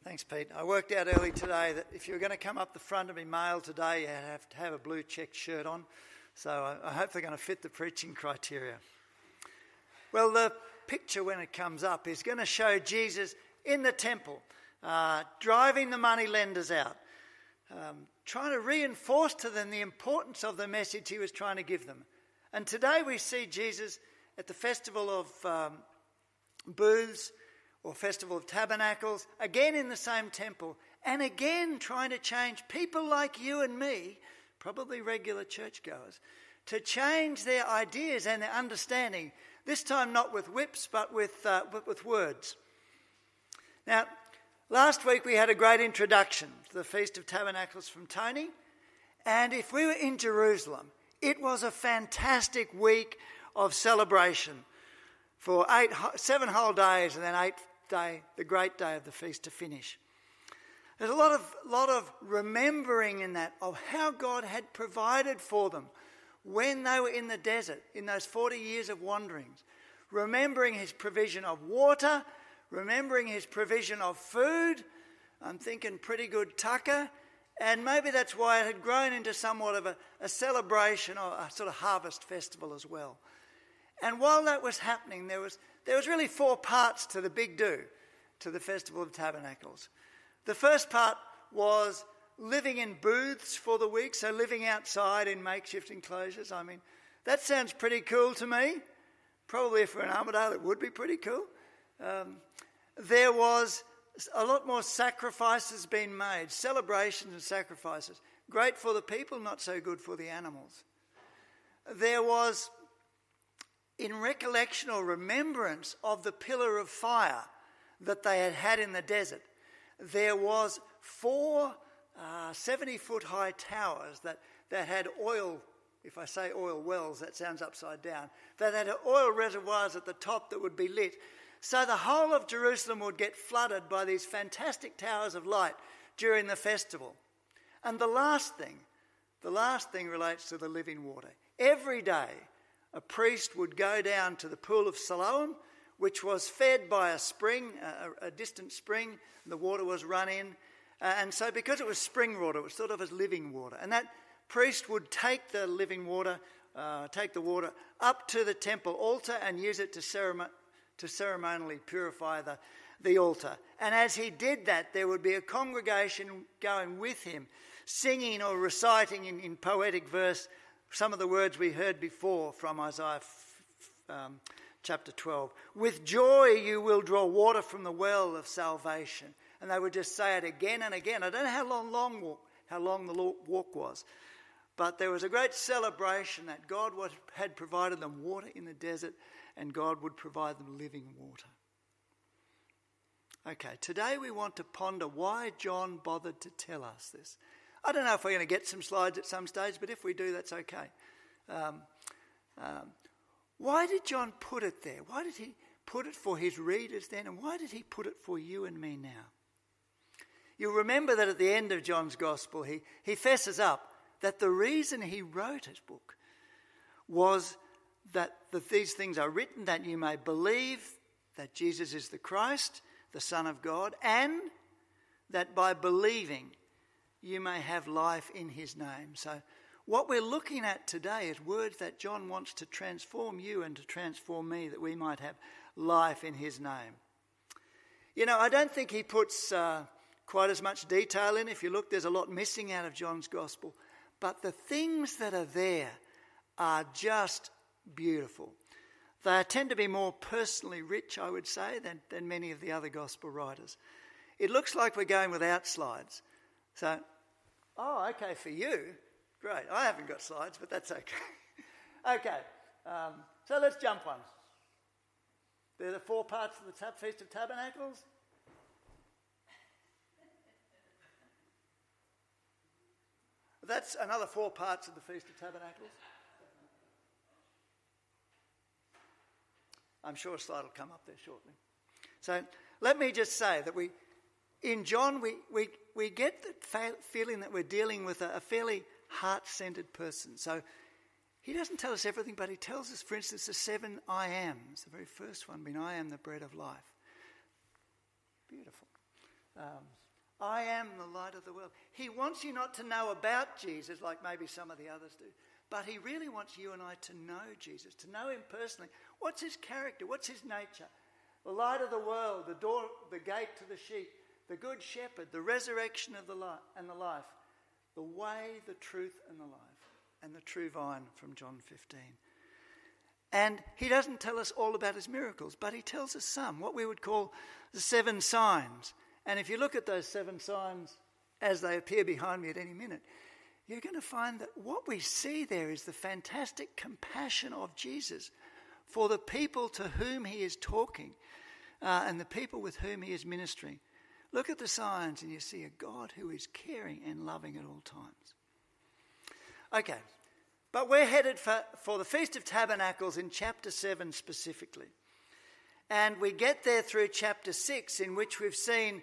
Thanks, Pete. I worked out early today that if you were going to come up the front and be male today, you have to have a blue checked shirt on. So I hope they're going to fit the preaching criteria. Well, the picture when it comes up is going to show Jesus in the temple, driving the money lenders out, trying to reinforce to them the importance of the message he was trying to give them. And today we see Jesus at the Festival of Booths, or Festival of Tabernacles, again in the same temple, and again trying to change people like you and me, probably regular churchgoers, to change their ideas and their understanding, this time not with whips but with words. Now, last week we had a great introduction to the Feast of Tabernacles from Tony, and if we were in Jerusalem, it was a fantastic week of celebration for 7 whole days, and then 8th day, the great day of the feast to finish. There's a lot of remembering in that of how God had provided for them when they were in the desert, in those 40 years of wanderings. Remembering his provision of water, remembering his provision of food. I'm thinking pretty good tucker. And maybe that's why it had grown into somewhat of a celebration or a sort of harvest festival as well. And while that was happening, there was really 4 parts to the big do, to the Festival of Tabernacles. The first part was living in booths for the week, so living outside in makeshift enclosures. I mean, that sounds pretty cool to me. Probably if we're in Armidale, it would be pretty cool. There was a lot more sacrifices being made, celebrations and sacrifices. Great for the people, not so good for the animals. There was, in recollection or remembrance of the pillar of fire that they had had in the desert, there was 4 70-foot high towers that had oil, if I say oil wells, that sounds upside down, that had oil reservoirs at the top that would be lit. So the whole of Jerusalem would get flooded by these fantastic towers of light during the festival. And the last thing relates to the living water. Every day, a priest would go down to the pool of Siloam, which was fed by a spring, a distant spring. The water was run in. And so because it was spring water, it was sort of as living water. And that priest would take the living water, take the water up to the temple altar and use it to ceremonially purify the altar. And as he did that, there would be a congregation going with him, singing or reciting in poetic verse some of the words we heard before from Isaiah chapter 12. With joy you will draw water from the well of salvation. And they would just say it again and again. I don't know how long the walk was, but there was a great celebration that God had provided them water in the desert, and God would provide them living water. Okay, today we want to ponder why John bothered to tell us this. I don't know if we're going to get some slides at some stage, but if we do, that's okay. Why did John put it there? Why did he put it for his readers then, and why did he put it for you and me now? You'll remember that at the end of John's Gospel, he fesses up that the reason he wrote his book was that these things are written that you may believe that Jesus is the Christ, the Son of God, and that by believing you may have life in his name. So what we're looking at today is words that John wants to transform you and to transform me, that we might have life in his name. You know, I don't think he puts quite as much detail in. If you look, there's a lot missing out of John's Gospel. But the things that are there are just beautiful. They tend to be more personally rich, I would say, than many of the other Gospel writers. It looks like we're going without slides. So, okay, for you, great. I haven't got slides, but that's okay. Okay, so let's jump one. There are the 4 parts of the Feast of Tabernacles. That's another 4 parts of the Feast of Tabernacles. I'm sure a slide will come up there shortly. So let me just say that in John, we get the feeling that we're dealing with a fairly heart-centered person. So he doesn't tell us everything, but he tells us, for instance, the 7 I ams. The very first one being, I am the bread of life. Beautiful. I am the light of the world. He wants you not to know about Jesus like maybe some of the others do, but he really wants you and I to know Jesus, to know him personally. What's his character? What's his nature? The light of the world, the door, the gate to the sheep, the good shepherd, the resurrection of the life and the life, the way, the truth and the life, and the true vine from John 15. And he doesn't tell us all about his miracles, but he tells us some, what we would call the 7 signs. And if you look at those 7 signs as they appear behind me at any minute, you're going to find that what we see there is the fantastic compassion of Jesus for the people to whom he is talking and the people with whom he is ministering. Look at the signs and you see a God who is caring and loving at all times. Okay, but we're headed for the Feast of Tabernacles in chapter 7 specifically. And we get there through chapter 6, in which we've seen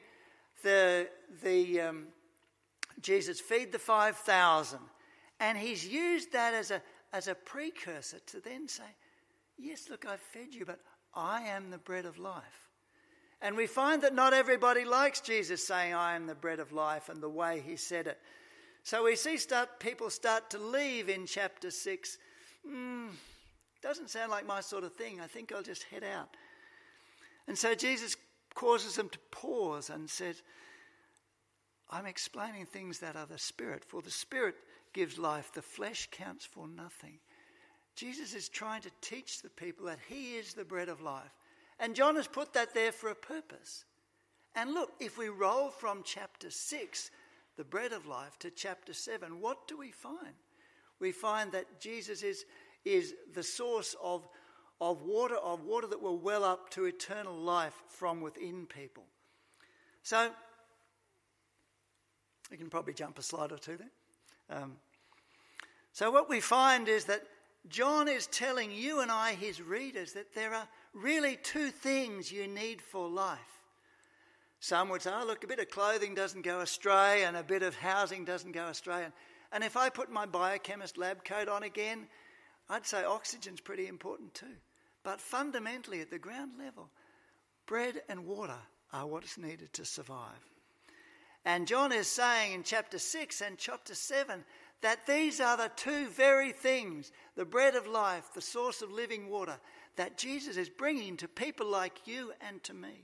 Jesus feed the 5,000. And he's used that as a precursor to then say, yes, look, I've fed you, but I am the bread of life. And we find that not everybody likes Jesus saying, I am the bread of life, and the way he said it. So we see people start to leave in chapter 6. Doesn't sound like my sort of thing. I think I'll just head out. And so Jesus causes them to pause and says, I'm explaining things that are the Spirit, for the Spirit gives life. The flesh counts for nothing. Jesus is trying to teach the people that he is the bread of life. And John has put that there for a purpose. And look, if we roll from chapter 6, the bread of life, to chapter 7, what do we find? We find that Jesus is the source of water that will well up to eternal life from within people. So, you can probably jump a slide or two there. So what we find is that John is telling you and I, his readers, that there are really 2 things you need for life. Some would say, oh, look, a bit of clothing doesn't go astray and a bit of housing doesn't go astray. And if I put my biochemist lab coat on again, I'd say oxygen's pretty important too. But fundamentally, at the ground level, bread and water are what's needed to survive. And John is saying in chapter 6 and chapter 7 that these are the 2 very things, the bread of life, the source of living water, that Jesus is bringing to people like you and to me.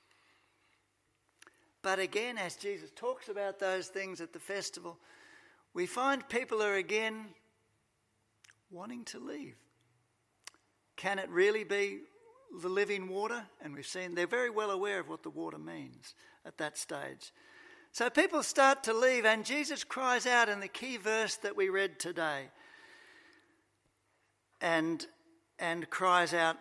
But again, as Jesus talks about those things at the festival, we find people are again wanting to leave. Can it really be the living water? And we've seen they're very well aware of what the water means at that stage. So people start to leave, and Jesus cries out in the key verse that we read today, and cries out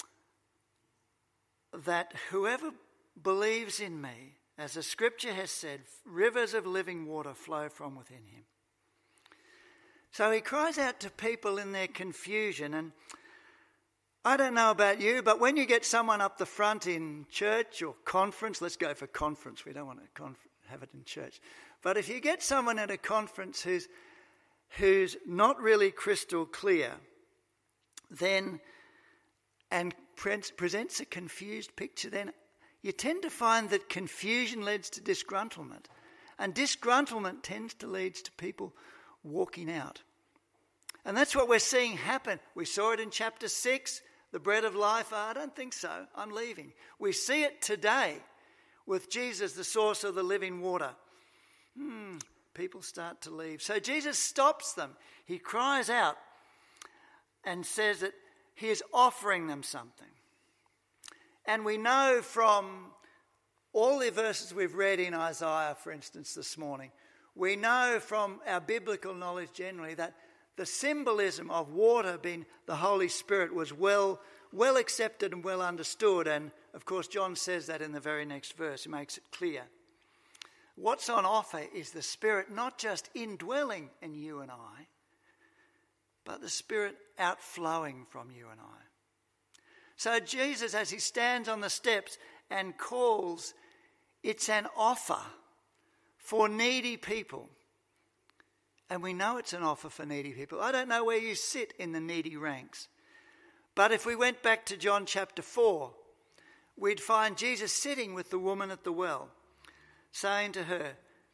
that whoever believes in me, as the scripture has said, rivers of living water flow from within him. So he cries out to people in their confusion. And I don't know about you, but when you get someone up the front in church or conference, let's go for conference, we don't want to have it in church. But if you get someone at a conference who's not really crystal clear, then and presents a confused picture, then you tend to find that confusion leads to disgruntlement. And disgruntlement tends to lead to people walking out. And that's what we're seeing happen. We saw it in chapter 6, the bread of life. I don't think so. I'm leaving. We see it today with Jesus, the source of the living water. People start to leave. So Jesus stops them. He cries out and says that he is offering them something. And we know from all the verses we've read in Isaiah, for instance, this morning, we know from our biblical knowledge generally that the symbolism of water being the Holy Spirit was well accepted and well understood. And, of course, John says that in the very next verse. He makes it clear. What's on offer is the Spirit not just indwelling in you and I, but the Spirit outflowing from you and I. So Jesus, as he stands on the steps and calls, it's an offer for needy people. And we know it's an offer for needy people. I don't know where you sit in the needy ranks. But if we went back to John chapter 4, we'd find Jesus sitting with the woman at the well. saying to her,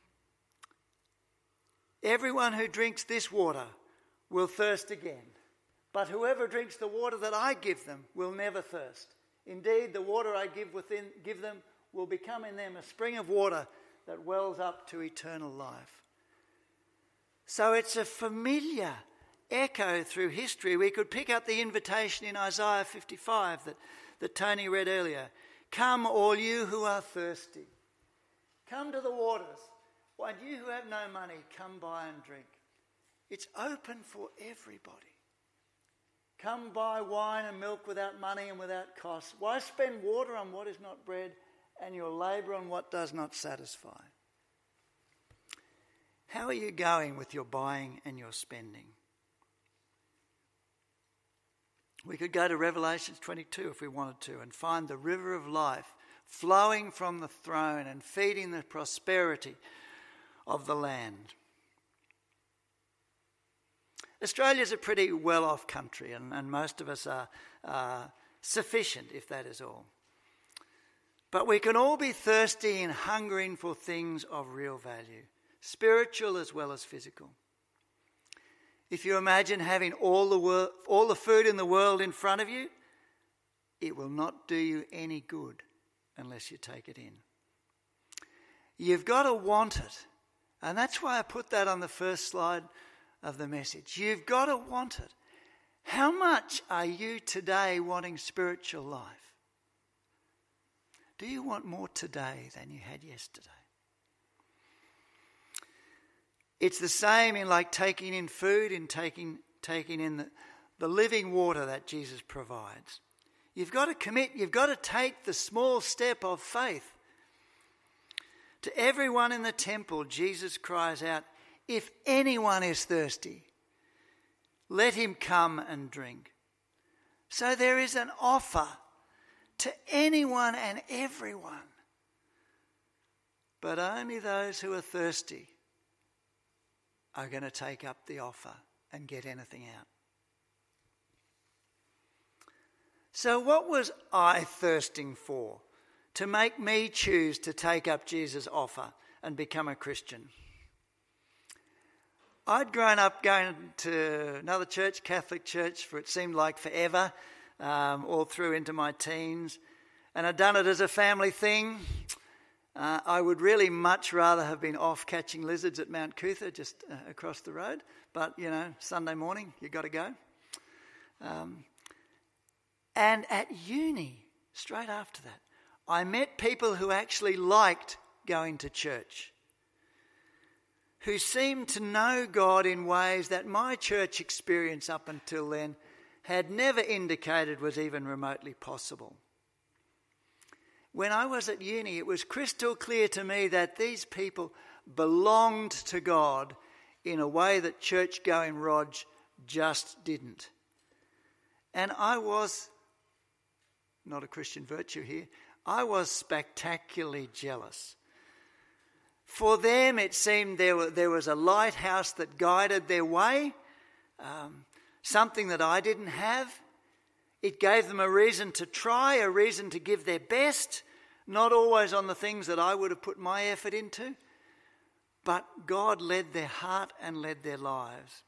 "Everyone who drinks this water will thirst again, but whoever drinks the water that I give them will never thirst. Indeed, the water I give them will become in them a spring of water that wells up to eternal life." So it's a familiar echo through history. We could pick up the invitation in Isaiah 55 that Tony read earlier. "Come, all you who are thirsty. Come to the waters. Why, you who have no money, come buy and drink." It's open for everybody. Come buy wine and milk without money and without cost. Why spend water on what is not bread and your labour on what does not satisfy? How are you going with your buying and your spending? We could go to Revelation 22 if we wanted to and find the river of life flowing from the throne and feeding the prosperity of the land. Australia's a pretty well-off country, and most of us are sufficient, if that is all. But we can all be thirsty and hungering for things of real value, spiritual as well as physical. If you imagine having all the food in the world in front of you, it will not do you any good unless you take it in. You've got to want it. And that's why I put that on the first slide of the message. You've got to want it. How much are you today wanting spiritual life? Do you want more today than you had yesterday? It's the same in like taking in food and taking in the living water that Jesus provides. You've got to commit, you've got to take the small step of faith. To everyone in the temple, Jesus cries out, "If anyone is thirsty, let him come and drink." So there is an offer to anyone and everyone. But only those who are thirsty are going to take up the offer and get anything out. So what was I thirsting for to make me choose to take up Jesus' offer and become a Christian? I'd grown up going to another church, Catholic church, for it seemed like forever, all through into my teens. And I'd done it as a family thing. I would really much rather have been off catching lizards at Mount Cootha, just across the road. But, Sunday morning, you've got to go. And at uni, straight after that, I met people who actually liked going to church, who seemed to know God in ways that my church experience up until then had never indicated was even remotely possible. When I was at uni, it was crystal clear to me that these people belonged to God in a way that church-going Rog just didn't. And I was, not a Christian virtue here, I was spectacularly jealous. For them, it seemed there was a lighthouse that guided their way, something that I didn't have. It gave them a reason to try, a reason to give their best, not always on the things that I would have put my effort into, but God led their heart and led their lives.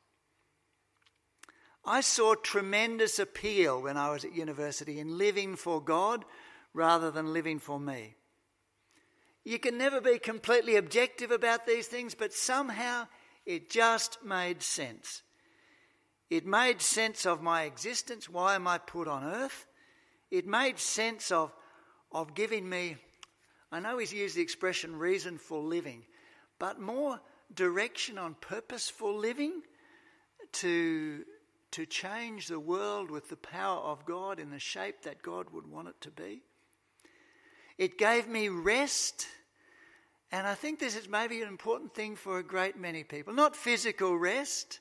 I saw tremendous appeal when I was at university in living for God rather than living for me. You can never be completely objective about these things, but somehow it just made sense. It made sense of my existence. Why am I put on earth? It made sense of giving me, I know he's used the expression reason for living, but more direction on purposeful living to change the world with the power of God in the shape that God would want it to be. It gave me rest, and I think this is maybe an important thing for a great many people. Not physical rest,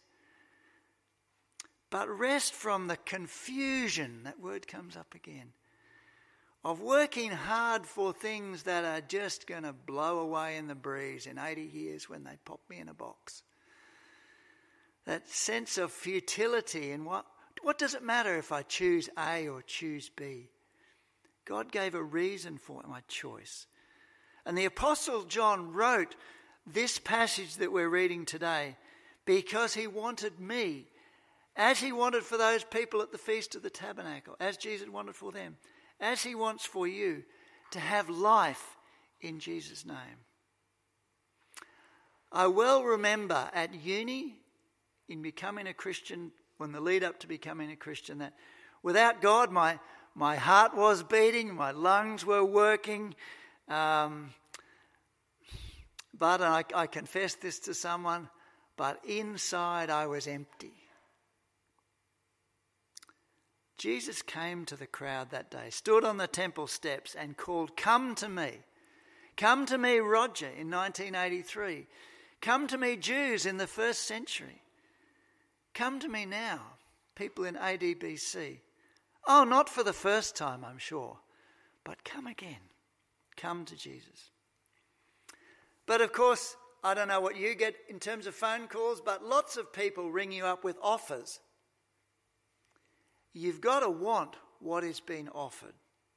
but rest from the confusion, that word comes up again, of working hard for things that are just going to blow away in the breeze in 80 years when they pop me in a box. That sense of futility in what does it matter if I choose A or choose B? God gave a reason for my choice. And the Apostle John wrote this passage that we're reading today because he wanted me, as he wanted for those people at the Feast of the Tabernacle, as Jesus wanted for them, as he wants for you, to have life in Jesus' name. I well remember at uni, in becoming a Christian, when the lead up to becoming a Christian, that without God, my heart was beating, my lungs were working, but I confess this to someone, but inside I was empty. Jesus came to the crowd that day, stood on the temple steps and called, "Come to me. Come to me, Roger, in 1983. Come to me, Jews in the first century. Come to me now, people in AD BC. Oh, not for the first time, I'm sure, but come again. Come to Jesus." But of course, I don't know what you get in terms of phone calls, but lots of people ring you up with offers. You've got to want what is being offered.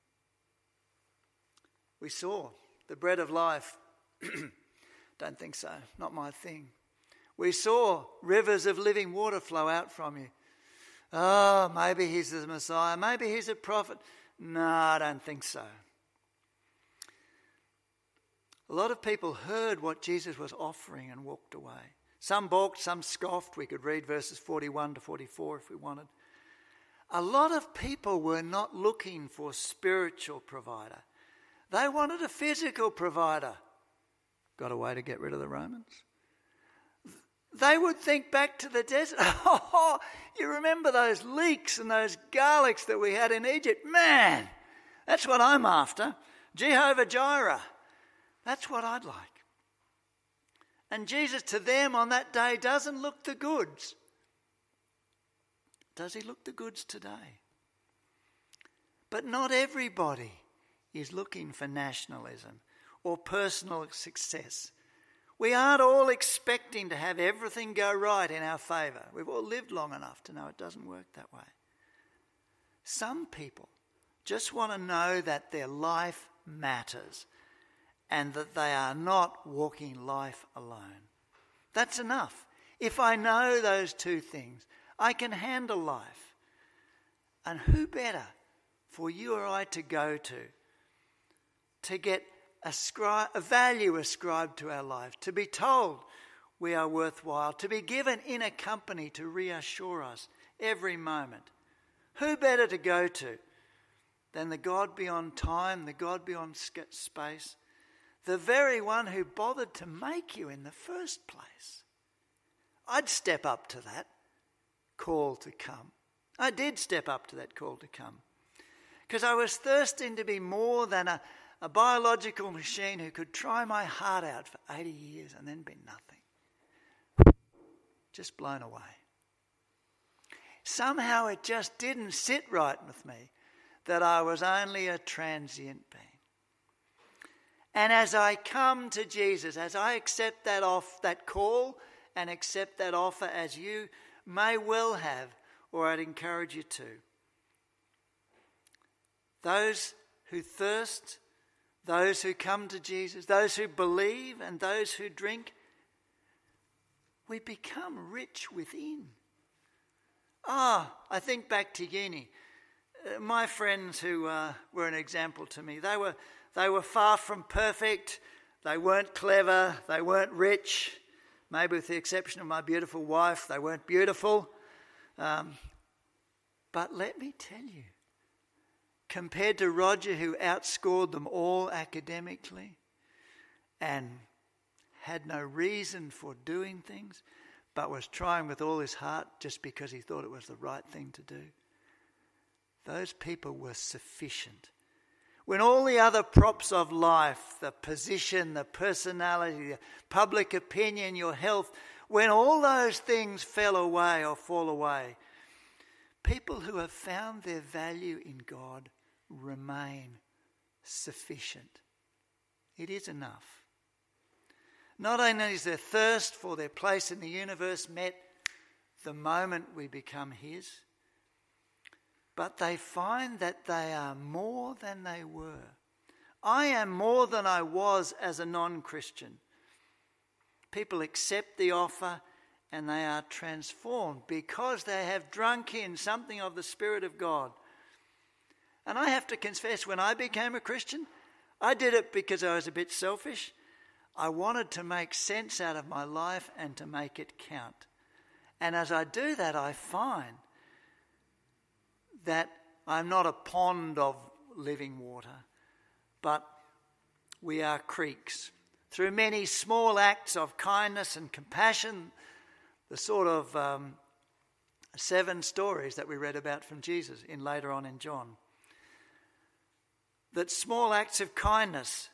We saw the bread of life. Don't think so. Not my thing. We saw rivers of living water flow out from you. Oh, maybe he's the Messiah. Maybe he's a prophet. No, I don't think so. A lot of people heard what Jesus was offering and walked away. Some balked, some scoffed. We could read verses 41 to 44 if we wanted. A lot of people were not looking for a spiritual provider. They wanted a physical provider. Got a way to get rid of the Romans? They would think back to the desert. Oh, you remember those leeks and those garlics that we had in Egypt? Man, that's what I'm after. Jehovah Jireh. That's what I'd like. And Jesus to them on that day doesn't look the goods. Does he look the goods today? But not everybody is looking for nationalism or personal success. We aren't all expecting to have everything go right in our favour. We've all lived long enough to know it doesn't work that way. Some people just want to know that their life matters and that they are not walking life alone. That's enough. If I know those two things, I can handle life. And who better for you or I to go to get a value ascribed to our life, to be told we are worthwhile, to be given inner company to reassure us every moment. Who better to go to than the God beyond time, the God beyond space, the very one who bothered to make you in the first place? I'd step up to that call to come. I did step up to that call to come because I was thirsting to be more than a biological machine who could try my heart out for 80 years and then be nothing. Just blown away. Somehow it just didn't sit right with me that I was only a transient being. And as I come to Jesus, as I accept that call and accept that offer, as you may well have, or I'd encourage you to, those who thirst, those who come to Jesus, those who believe and those who drink, we become rich within. I think back to uni. My friends who were an example to me, they were far from perfect. They weren't clever. They weren't rich. Maybe with the exception of my beautiful wife, they weren't beautiful. But let me tell you, compared to Roger, who outscored them all academically and had no reason for doing things, but was trying with all his heart just because he thought it was the right thing to do, those people were sufficient. When all the other props of life, the position, the personality, the public opinion, your health, when all those things fell away or fall away, people who have found their value in God remain sufficient. It is enough. Not only is their thirst for their place in the universe met the moment we become His, but they find that they are more than they were. I am more than I was as a non-Christian. People accept the offer and they are transformed because they have drunk in something of the Spirit of God. And I have to confess, when I became a Christian, I did it because I was a bit selfish. I wanted to make sense out of my life and to make it count. And as I do that, I find that I'm not a pond of living water, but we are creeks. Through many small acts of kindness and compassion, the sort of 7 stories that we read about from Jesus later on in John, that small acts of kindness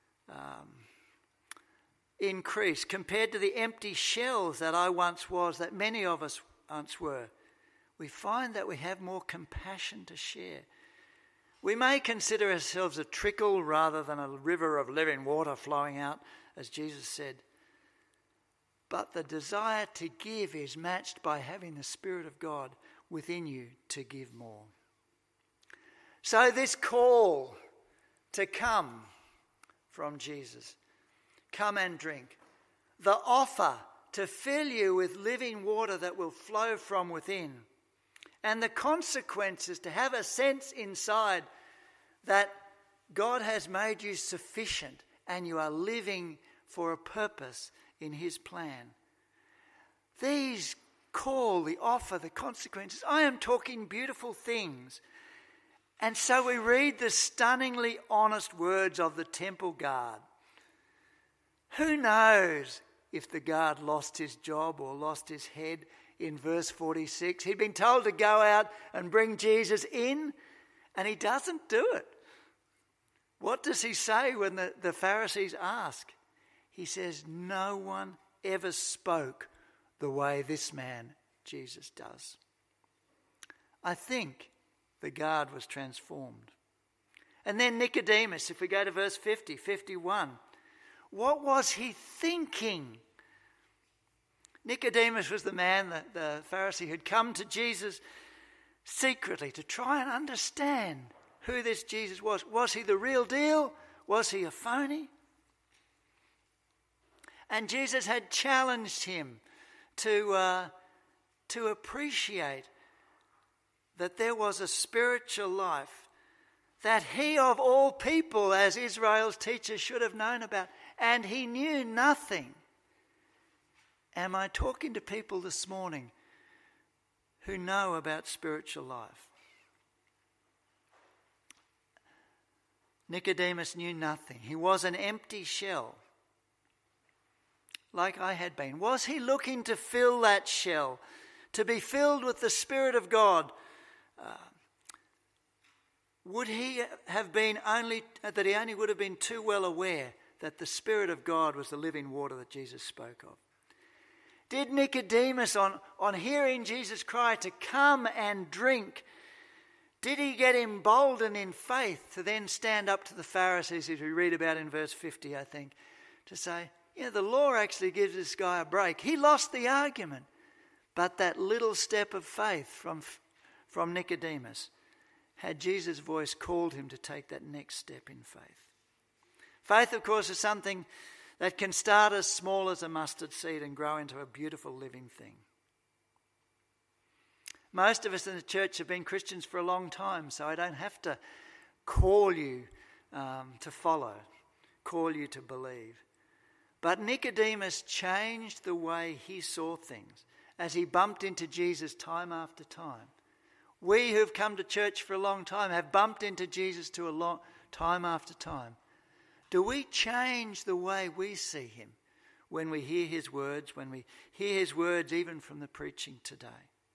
increase compared to the empty shells that I once was, that many of us once were. We find that we have more compassion to share. We may consider ourselves a trickle rather than a river of living water flowing out, as Jesus said. But the desire to give is matched by having the Spirit of God within you to give more. So this call to come from Jesus, come and drink. The offer to fill you with living water that will flow from within. And the consequences to have a sense inside that God has made you sufficient and you are living for a purpose in his plan. These call, the offer, the consequences. I am talking beautiful things. And so we read the stunningly honest words of the temple guard. Who knows if the guard lost his job or lost his head in verse 46? He'd been told to go out and bring Jesus in, and he doesn't do it. What does he say when the Pharisees ask? He says, no one ever spoke the way this man, Jesus, does. I think the guard was transformed. And then Nicodemus, if we go to verse 50, 51, what was he thinking? Nicodemus was the man, the Pharisee, who'd come to Jesus secretly to try and understand who this Jesus was. Was he the real deal? Was he a phony? And Jesus had challenged him to appreciate that there was a spiritual life that he of all people, as Israel's teacher, should have known about, and he knew nothing. Am I talking to people this morning who know about spiritual life? Nicodemus knew nothing. He was an empty shell, like I had been. Was he looking to fill that shell, to be filled with the Spirit of God? Would he have been only would have been too well aware that the Spirit of God was the living water that Jesus spoke of? Did Nicodemus, on hearing Jesus cry to come and drink, did he get emboldened in faith to then stand up to the Pharisees, as we read about in verse 50, I think, to say, the law actually gives this guy a break. He lost the argument. But that little step of faith from Nicodemus, had Jesus' voice called him to take that next step in faith. Faith, of course, is something that can start as small as a mustard seed and grow into a beautiful living thing. Most of us in the church have been Christians for a long time, so I don't have to call you to follow, call you to believe. But Nicodemus changed the way he saw things as he bumped into Jesus time after time. We who've come to church for a long time have bumped into Jesus time after time. Do we change the way we see him when we hear his words, when we hear his words even from the preaching today?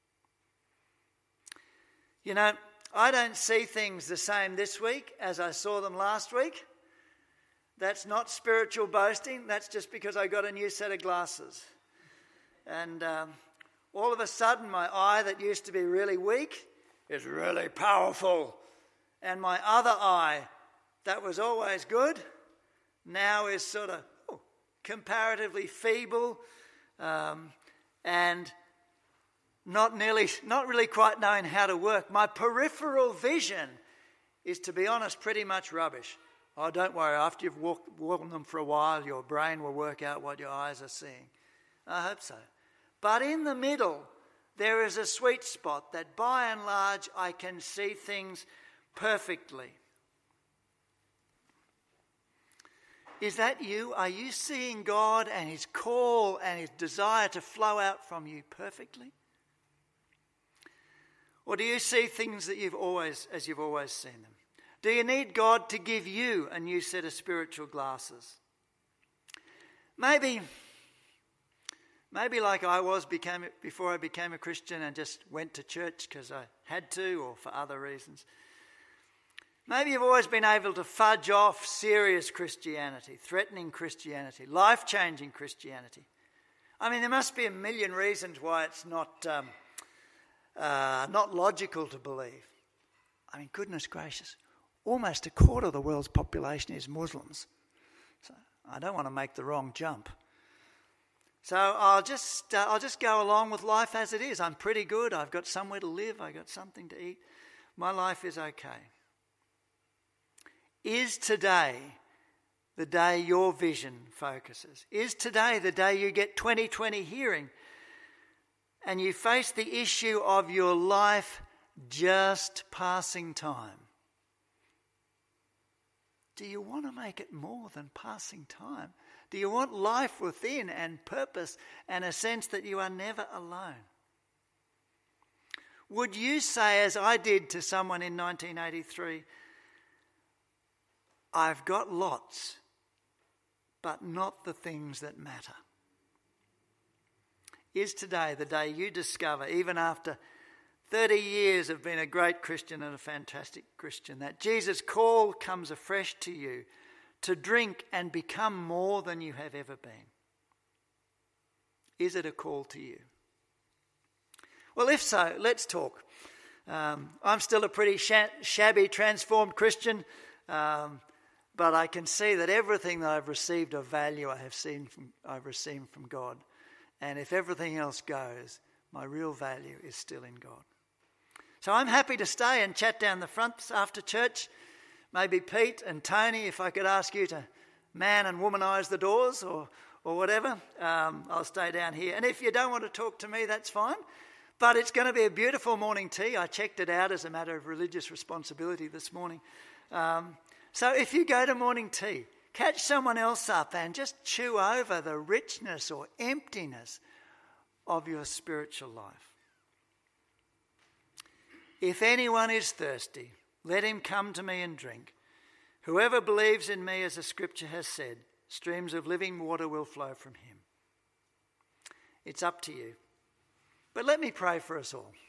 I don't see things the same this week as I saw them last week. That's not spiritual boasting. That's just because I got a new set of glasses. And all of a sudden, my eye that used to be really weak is really powerful. And my other eye that was always good now is sort of comparatively feeble and not really quite knowing how to work. My peripheral vision is, to be honest, pretty much rubbish. Oh, don't worry, after you've walked them for a while, your brain will work out what your eyes are seeing. I hope so. But in the middle, there is a sweet spot that by and large I can see things perfectly. Is that you? Are you seeing God and his call and his desire to flow out from you perfectly? Or do you see things that you've always seen them? Do you need God to give you a new set of spiritual glasses? Maybe like I was before I became a Christian and just went to church because I had to or for other reasons. Maybe you've always been able to fudge off serious Christianity, threatening Christianity, life-changing Christianity. I mean, there must be a million reasons why it's not logical to believe. I mean, goodness gracious, almost a quarter of the world's population is Muslims. So I don't want to make the wrong jump. So I'll just go along with life as it is. I'm pretty good. I've got somewhere to live. I've got something to eat. My life is okay. Is today the day your vision focuses? Is today the day you get 20/20 hearing and you face the issue of your life just passing time? Do you want to make it more than passing time? Do you want life within and purpose and a sense that you are never alone? Would you say, as I did to someone in 1983, I've got lots, but not the things that matter? Is today the day you discover, even after 30 years of being a great Christian and a fantastic Christian, that Jesus' call comes afresh to you to drink and become more than you have ever been? Is it a call to you? Well, if so, let's talk. I'm still a pretty shabby, transformed Christian, but I can see that everything that I've received of value I've received from God. And if everything else goes, my real value is still in God. So I'm happy to stay and chat down the front after church. Maybe Pete and Tony, if I could ask you to man and womanize the doors or whatever, I'll stay down here. And if you don't want to talk to me, that's fine. But it's going to be a beautiful morning tea. I checked it out as a matter of religious responsibility this morning. So if you go to morning tea, catch someone else up and just chew over the richness or emptiness of your spiritual life. If anyone is thirsty, let him come to me and drink. Whoever believes in me, as the scripture has said, streams of living water will flow from him. It's up to you. But let me pray for us all.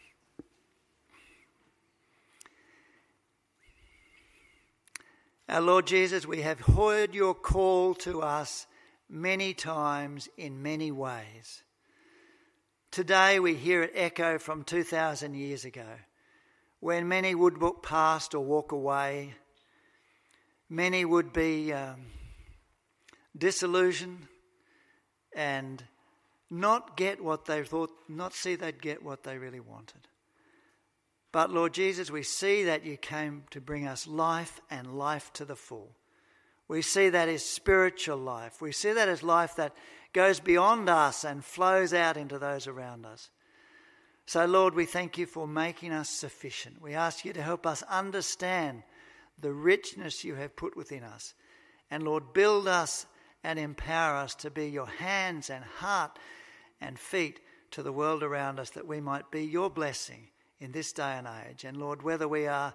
Our Lord Jesus, we have heard your call to us many times in many ways. Today we hear it echo from 2,000 years ago, when many would walk past or walk away. Many would be disillusioned and not get what they thought, not see they'd get what they really wanted. But Lord Jesus, we see that you came to bring us life and life to the full. We see that as spiritual life. We see that as life that goes beyond us and flows out into those around us. So Lord, we thank you for making us sufficient. We ask you to help us understand the richness you have put within us. And Lord, build us and empower us to be your hands and heart and feet to the world around us, that we might be your blessing in this day and age. And Lord, whether we are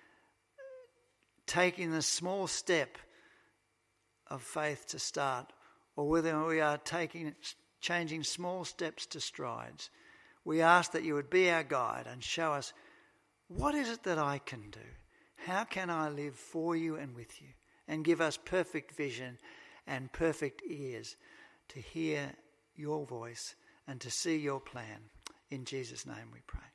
taking the small step of faith to start, or whether we are changing small steps to strides, we ask that you would be our guide and show us, what is it that I can do? How can I live for you and with you? And give us perfect vision and perfect ears to hear your voice and to see your plan. In Jesus' name we pray.